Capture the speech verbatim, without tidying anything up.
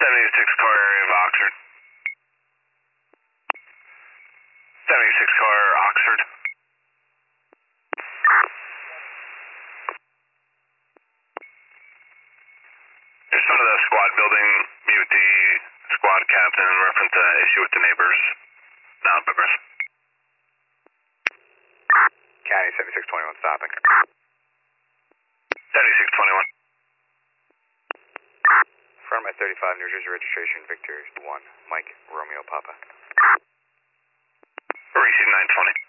seventy-six car area of Oxford. seventy-six car Oxford. Just under the squad building, meet with the squad captain in reference to issue with the neighbors. Now in progress. County seventy-six twenty-one stopping. seventy-six twenty-one. Front at thirty-five, New Jersey registration, Victor one, Mike, Romeo, Papa. Receiving nine twenty.